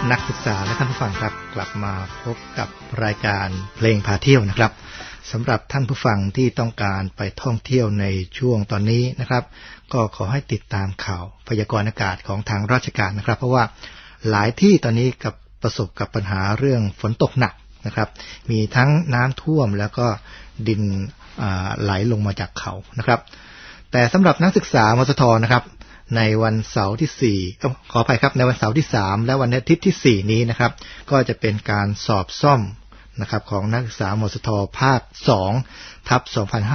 นักศึกษาและท่านผู้ฟังครับกลับมาพบกับรายการเพลงพาเที่ยวนะครับสำหรับท่านผู้ฟังที่ต้องการไปท่องเที่ยวในช่วงตอนนี้นะครับก็ขอให้ติดตามข่าวพยากรณ์อากาศของทางราชการนะครับเพราะว่าหลายที่ตอนนี้กับประสบกับปัญหาเรื่องฝนตกหนักนะครับมีทั้งน้ำท่วมแล้วก็ดินไหลลงมาจากเขานะครับแต่สำหรับนักศึกษามสทนะครับในวันเสาร์ที่4ขออภัยครับในวันเสาร์ที่3และวันอาทิตย์ที่4นี้นะครับก็จะเป็นการสอบซ่อมนะครับของนักศึกษามสทภาค2ทับ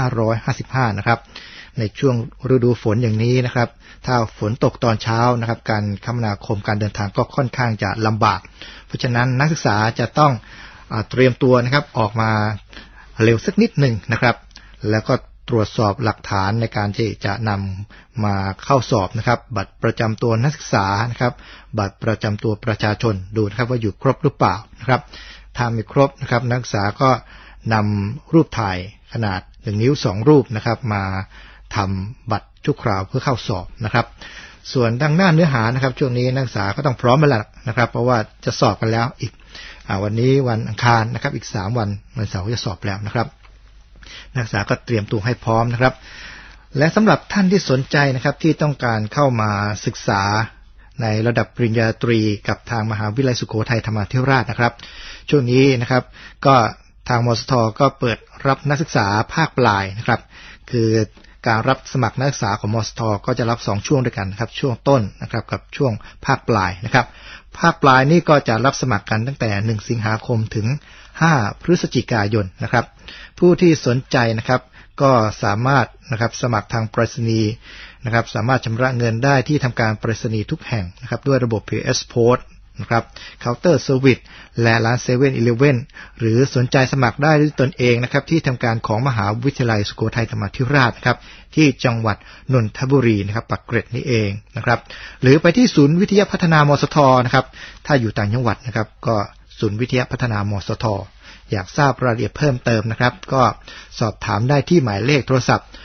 2555นะครับในช่วงฤดูฝนอย่างนี้นะครับถ้าฝนตกตอนเช้านะครับการคมนาคมการเดินทางก็ค่อนข้างจะลำบากเพราะฉะนั้นนักศึกษาจะต้องเตรียมตัวนะครับออกมาเร็วสักนิดหนึ่งนะครับแล้วก็ตรวจสอบหลักฐานในการที่จะนำมาเข้าสอบนะครับบัตรประจำตัวนักศึกษานะครับบัตรประจำตัวประชาชนดูนะครับว่าอยู่ครบหรือเปล่านะครับถ้าไม่ครบนะครับนักศึกษาก็นำรูปถ่ายขนาด1 นิ้ว 2 รูปนะครับมาทำบัตรชั่วคราวเพื่อเข้าสอบนะครับส่วนดังหน้าเนื้อหานะครับช่วงนี้นักศึกษาก็ต้องพร้อมแล้วนะครับเพราะว่าจะสอบกันแล้วอีกวันนี้วันอังคารนะครับอีก3 วันวันเสาร์จะสอบแล้วนะครับนักศึกษาก็เตรียมตัวให้พร้อมนะครับและสำหรับท่านที่สนใจนะครับที่ต้องการเข้ามาศึกษาในระดับปริญญาตรีกับทางมหาวิทยาลัยสุโขทัยธรรมาธิราชนะครับช่วงนี้นะครับก็ทางมสทก็เปิดรับนักศึกษาภาคปลายนะครับคือการรับสมัครนักศึกษาของมสทก็จะรับ2ช่วงด้วยกันนะครับช่วงต้นนะครับกับช่วงภาคปลายนะครับภาคปลายนี่ก็จะรับสมัครกันตั้งแต่1 สิงหาคมถึง5 พฤศจิกายนนะครับผู้ที่สนใจนะครับก็สามารถนะครับสมัครทางไปรษณีย์นะครับสามารถชำระเงินได้ที่ทำการไปรษณีย์ทุกแห่งนะครับด้วยระบบ PS Post นะครับเคาน์เตอร์เซอร์วิสและร้าน 7-Eleven หรือสนใจสมัครได้ด้วยตนเองนะครับที่ทำการของมหาวิทยาลัยสุโขทัยธรรมาธิราชนะครับที่จังหวัดนนทบุรีนะครับปากเกร็ดนี่เองนะครับหรือไปที่ศูนย์วิทยาพัฒนามสทนะครับถ้าอยู่ต่างจังหวัดนะครับก็ศูนย์วิทยาพัฒนามสทอยากทราบรายละเอียดเพิ่มเติมนะครับก็สอบถามได้ที่หมายเลขโทรศัพท์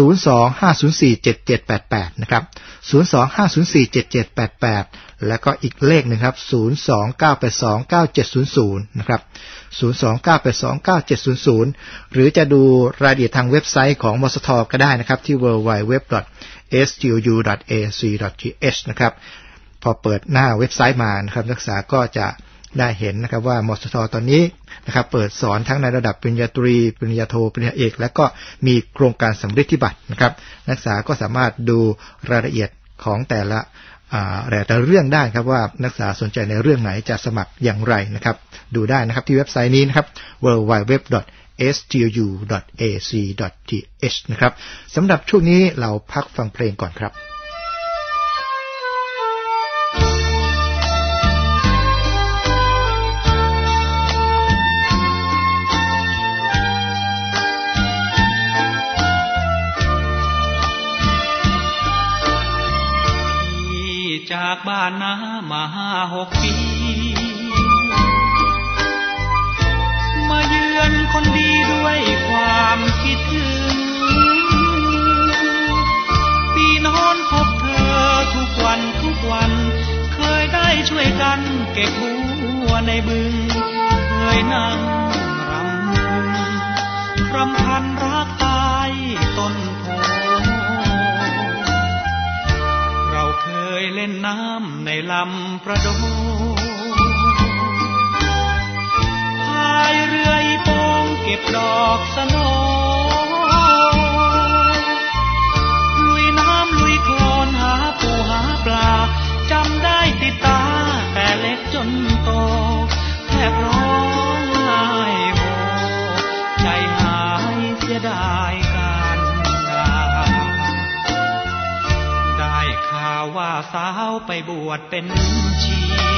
025047788นะครับ025047788แล้วก็อีกเลขนึงครับ029829700นะครับ029829700หรือจะดูรายละเอียดทางเว็บไซต์ของมสทก็ได้นะครับที่ www.stu.ac.th นะครับพอเปิดหน้าเว็บไซต์มานะครับนักศึกษาก็จะได้เห็นนะครับว่ามสทตอนนี้นะครับเปิดสอนทั้งในระดับปริญญาตรีปริญญาโทปริญญาเอกและก็มีโครงการสำฤทธิบัตรนะครับนักศึกษาก็สามารถดูรายละเอียดของแต่ละเรื่องได้ครับว่านักศึกษาสนใจในเรื่องไหนจะสมัครอย่างไรนะครับดูได้นะครับที่เว็บไซต์นี้นะครับ www.stu.ac.th นะครับสำหรับช่วงนี้เราพักฟังเพลงก่อนครับจากบ้านนามา5-6 ปีมาเยือนคนดีด้วยความคิดถึงปีนอนพบเธอทุกวันเคยได้ช่วยกันเก็บบัวในบึงเคยนั่งรำพันรักตายต้นโพเคยเล่นน้ำในลำประโดพายเรืออีโป่งเก็บดอกสโนลุยน้ำลุยโคลนหาปูหาปลาจำได้ติดตาแต่เล็กจนโตแทบร้องไห้โฮใจหายเสียดายข่าวว่าสาวไปบวชเป็นชี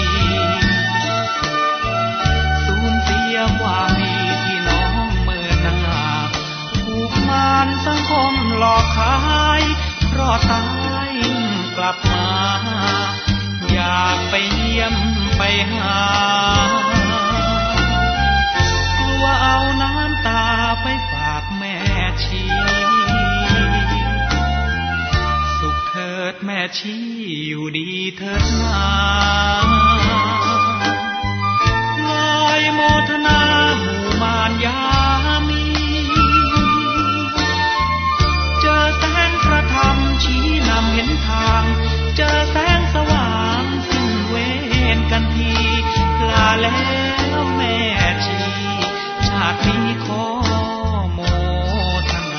สูญเสียความดีที่น้องเมื่อนาถูกมารสังคมหลอกขายรอดตายกลับมาอยากไปเยี่ยมไปหากลัวเอาน้ำตาไปฝากแม่ชีแม่ชี้อยู่ดีเถิดนาทนาหมู่มารยามีเจอแสงพระธรรมชี้นำเห็นทางเจอแสงสว่างสิ้นเวรกันทีลาแล้วแม่ชีชาตินี้ขอโมทนา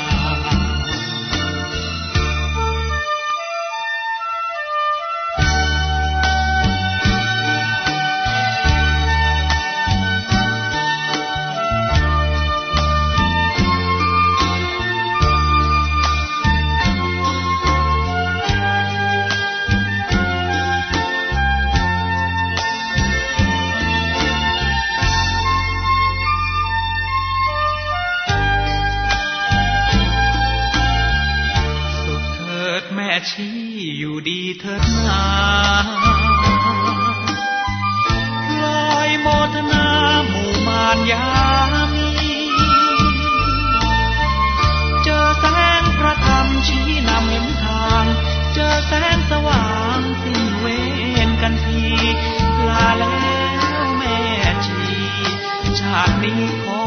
ชี้อยู่ดีเถิดนาปล่อยโมทนาหมู่มารยามีเจอแสงพระธรรมชี้นำเห็นทางเจอแสงสว่างสิ้นเวรกันทีลาแล้วแม่ชีชาตินี้ขอ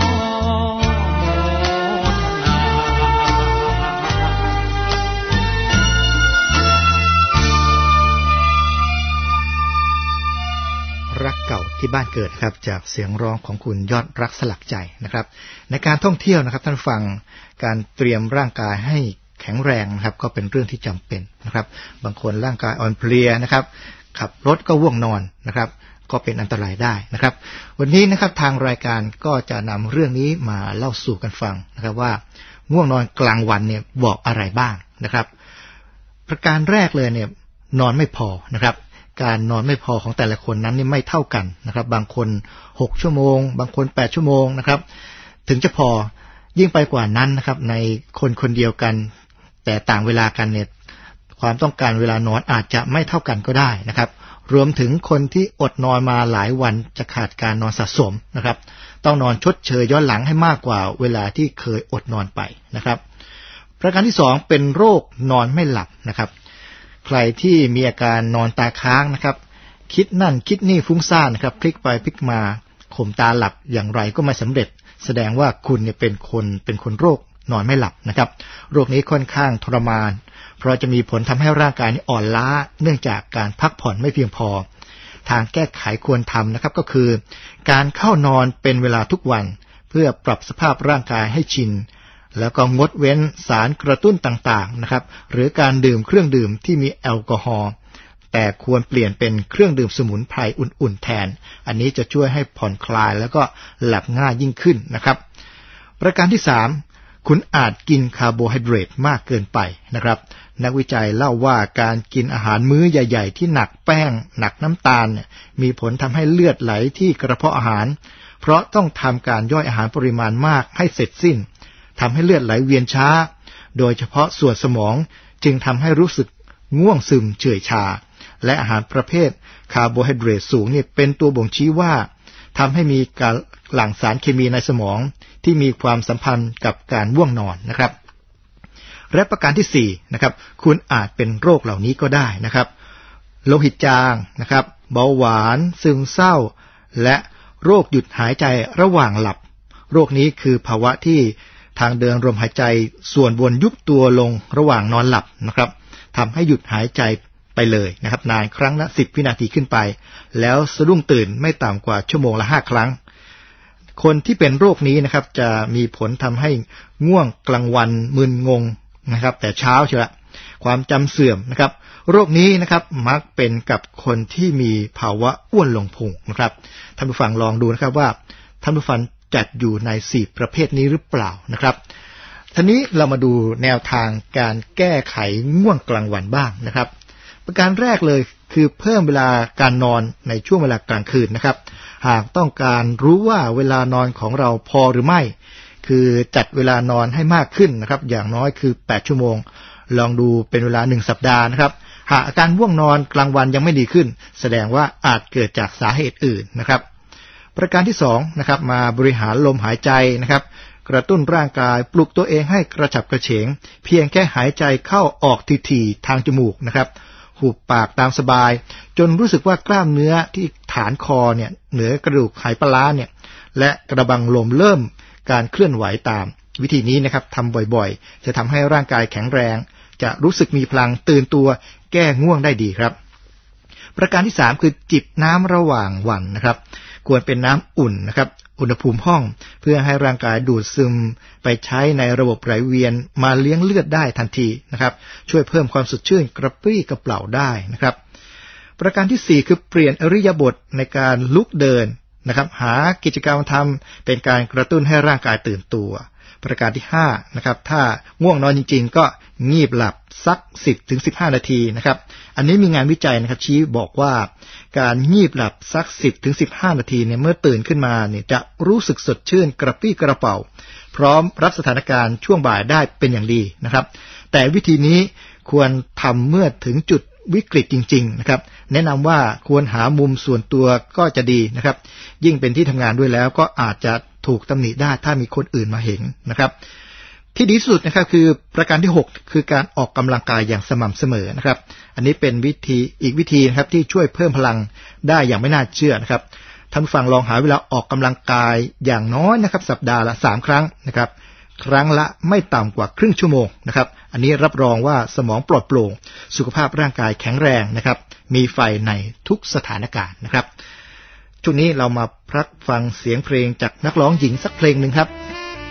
รักเก่าที่บ้านเกิดนะครับจากเสียงร้องของคุณยอดรักสลักใจนะครับในการท่องเที่ยวนะครับท่านฟังการเตรียมร่างกายให้แข็งแรงนะครับก็เป็นเรื่องที่จำเป็นนะครับบางคนร่างกายอ่อนเพลียนะครับขับรถก็ง่วงนอนนะครับก็เป็นอันตรายได้นะครับวันนี้นะครับทางรายการก็จะนำเรื่องนี้มาเล่าสู่กันฟังนะครับว่าง่วงนอนกลางวันเนี่ยบอกอะไรบ้างนะครับประการแรกเลยเนี่ยนอนไม่พอนะครับการนอนไม่พอของแต่ละคนนั้นนี่ไม่เท่ากันนะครับบางคน6ชั่วโมงบางคน8ชั่วโมงนะครับถึงจะพอยิ่งไปกว่านั้นนะครับในคนคนเดียวกันแต่ต่างเวลากันเนี่ยความต้องการเวลานอนอาจจะไม่เท่ากันก็ได้นะครับรวมถึงคนที่อดนอนมาหลายวันจะขาดการนอนสะสมนะครับต้องนอนชดเชยย้อนหลังให้มากกว่าเวลาที่เคยอดนอนไปนะครับประการที่2เป็นโรคนอนไม่หลับนะครับใครที่มีอาการนอนตาค้างนะครับคิดนั่นคิดนี่ฟุ้งซ่านนะครับพลิกไปพลิกมาข่มตาหลับอย่างไรก็ไม่สำเร็จแสดงว่าคุณเนี่ยเป็นคนโรคนอนไม่หลับนะครับโรคนี้ค่อนข้างทรมานเพราะจะมีผลทำให้ร่างกายอ่อนล้าเนื่องจากการพักผ่อนไม่เพียงพอทางแก้ไขควรทำนะครับก็คือการเข้านอนเป็นเวลาทุกวันเพื่อปรับสภาพร่างกายให้ชินแล้วก็งดเว้นสารกระตุ้นต่างๆนะครับหรือการดื่มเครื่องดื่มที่มีแอลกอฮอล์แต่ควรเปลี่ยนเป็นเครื่องดื่มสมุนไพรอุ่นๆแทนอันนี้จะช่วยให้ผ่อนคลายแล้วก็หลับง่ายยิ่งขึ้นนะครับประการที่3คุณอาจกินคาร์โบไฮเดรตมากเกินไปนะครับนักวิจัยเล่าว่าการกินอาหารมื้อใหญ่ๆที่หนักแป้งหนักน้ำตาลมีผลทำให้เลือดไหลที่กระเพาะอาหารเพราะต้องทำการย่อยอาหารปริมาณมากให้เสร็จสิ้นทำให้เลือดไหลเวียนช้าโดยเฉพาะส่วนสมองจึงทำให้รู้สึกง่วงซึมเฉื่อยชาและอาหารประเภทคาร์โบไฮเดรตสูงนี่เป็นตัวบ่งชี้ว่าทำให้มีการหลั่งสารเคมีในสมองที่มีความสัมพันธ์กับการง่วงนอนนะครับและประการที่4นะครับคุณอาจเป็นโรคเหล่านี้ก็ได้นะครับโลหิตจางนะครับเบาหวานซึมเศร้าและโรคหยุดหายใจระหว่างหลับโรคนี้คือภาวะที่ทางเดินลมหายใจส่วนบนยุบตัวลงระหว่างนอนหลับนะครับทำให้หยุดหายใจไปเลยนะครับนานครั้งละ10วินาทีขึ้นไปแล้วสะดุ้งตื่นไม่ต่ำกว่าชั่วโมงละ5ครั้งคนที่เป็นโรคนี้นะครับจะมีผลทำให้ง่วงกลางวันมึนงงนะครับแต่เช้าเชียวละความจำเสื่อมนะครับโรคนี้นะครับมักเป็นกับคนที่มีภาวะอ้วนลงพุงนะครับท่านผู้ฟังลองดูนะครับว่าท่านผู้ฟังจัดอยู่ใน4ประเภทนี้หรือเปล่านะครับทีนี้เรามาดูแนวทางการแก้ไขง่วงกลางวันบ้างนะครับประการแรกเลยคือเพิ่มเวลาการนอนในช่วงเวลากลางคืนนะครับหากต้องการรู้ว่าเวลานอนของเราพอหรือไม่คือจัดเวลานอนให้มากขึ้นนะครับอย่างน้อยคือ8ชั่วโมงลองดูเป็นเวลา1สัปดาห์นะครับหากอาการง่วงนอนกลางวันยังไม่ดีขึ้นแสดงว่าอาจเกิดจากสาเหตุอื่นนะครับประการที่2นะครับมาบริหารลมหายใจนะครับกระตุ้นร่างกายปลุกตัวเองให้กระฉับกระเฉงเพียงแค่หายใจเข้าออกทีๆทางจมูกนะครับหุบปากตามสบายจนรู้สึกว่ากล้ามเนื้อที่ฐานคอเนี่ยเหนือกระดูกไหปลาร้าเนี่ยและกระบังลมเริ่มการเคลื่อนไหวตามวิธีนี้นะครับทำบ่อยๆจะทำให้ร่างกายแข็งแรงจะรู้สึกมีพลังตื่นตัวแก้ง่วงได้ดีครับประการที่3คือจิบน้ำระหว่างวันนะครับควรเป็นน้ำอุ่นนะครับอุณหภูมิห้องเพื่อให้ร่างกายดูดซึมไปใช้ในระบบไหลเวียนมาเลี้ยงเลือดได้ทันทีนะครับช่วยเพิ่มความสดชื่นกระปรี้กระเปร่าได้นะครับประการที่4คือเปลี่ยนอิริยาบถในการลุกเดินนะครับหากิจกรรมทำเป็นการกระตุ้นให้ร่างกายตื่นตัวประการที่5นะครับถ้าง่วงนอนจริงๆก็งีบหลับสัก 10-15 นาทีนะครับอันนี้มีงานวิจัยนะครับชี้บอกว่าการงีบหลับสัก 10-15 นาทีเนี่ยเมื่อตื่นขึ้นมาเนี่ยจะรู้สึกสดชื่นกระปรี้กระเปร่าพร้อมรับสถานการณ์ช่วงบ่ายได้เป็นอย่างดีนะครับแต่วิธีนี้ควรทำเมื่อถึงจุดวิกฤตจริงๆนะครับแนะนำว่าควรหามุมส่วนตัวก็จะดีนะครับยิ่งเป็นที่ทำงานด้วยแล้วก็อาจจะถูกตำหนิได้ถ้ามีคนอื่นมาเห็นนะครับที่ดีที่สุดนะครับคือประการที่6คือการออกกำลังกายอย่างสม่ำเสมอนะครับอันนี้เป็นอีกวิธีนะครับที่ช่วยเพิ่มพลังได้อย่างไม่น่าเชื่อนะครับท่านผู้ฟังลองหาเวลาออกกำลังกายอย่างน้อยนะครับสัปดาห์ละ3ครั้งนะครับครั้งละไม่ต่ำกว่าครึ่งชั่วโมงนะครับอันนี้รับรองว่าสมองปลอดโปร่งสุขภาพร่างกายแข็งแรงนะครับมีไฟในทุกสถานการณ์นะครับช่วงนี้เรามาพักฟังเสียงเพลงจากนักร้องหญิงสักเพลงหนึ่งครับ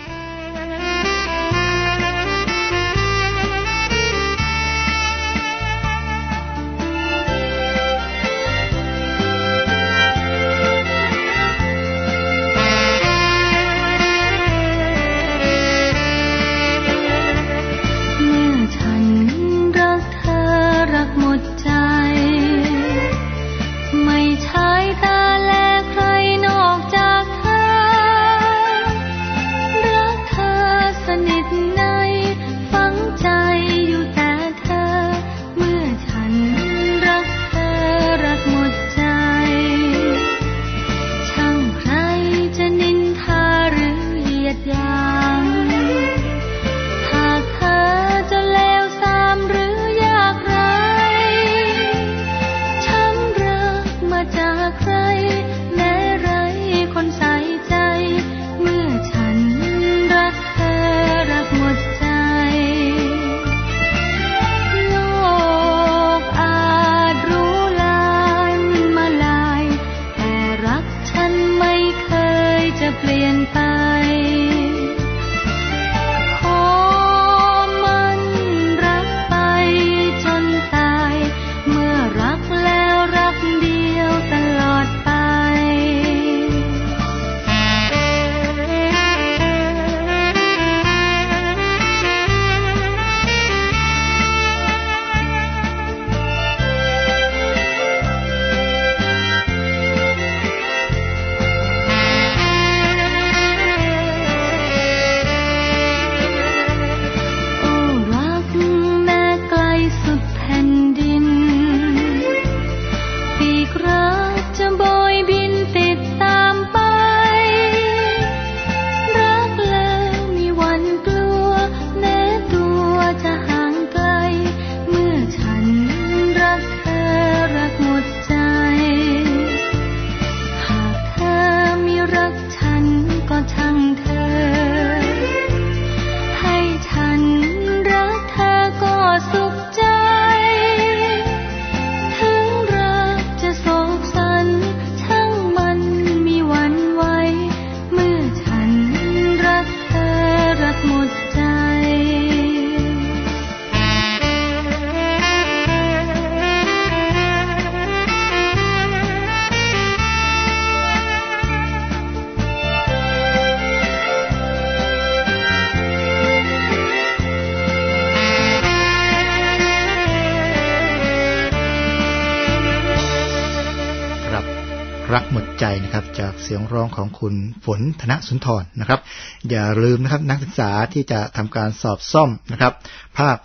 รักหมดใจนะครับจากเสียงร้องของคุณฝนธนสุนทรนะครับอย่าลืมนะครับนักศึกษาที่จะทำการสอบซ่อมนะครับภาค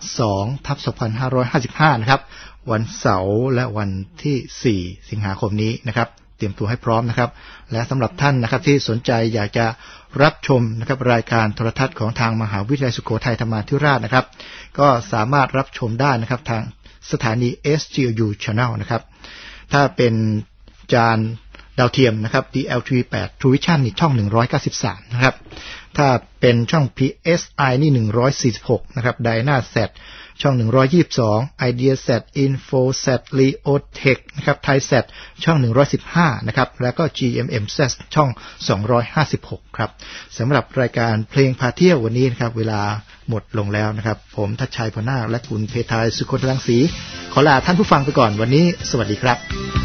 2/2555 นะครับวันเสาร์และวันที่ 4 สิงหาคมนี้นะครับเตรียมตัวให้พร้อมนะครับและสำหรับท่านนะครับที่สนใจอยากจะรับชมนะครับรายการโทรทัศน์ของทางมหาวิทยาลัยสุโขทัยธรรมาธิราชนะครับก็สามารถรับชมได้นะครับทางสถานี SGU Channel นะครับถ้าเป็นจานดาวเทียมนะครับ DLTV8 True Vision นี่ช่อง193นะครับถ้าเป็นช่อง PSI นี่146นะครับ Dynasat ช่อง122 Ideasat Infosat Leotech นะครับ Thaisat ช่อง115นะครับแล้วก็ GMMZ ช่อง256ครับสำหรับรายการเพลงพาเที่ยววันนี้นะครับเวลาหมดลงแล้วนะครับผมทัชชัยพนาคและคุณเพทายสุคนรังสีขอลาท่านผู้ฟังไปก่อนวันนี้สวัสดีครับ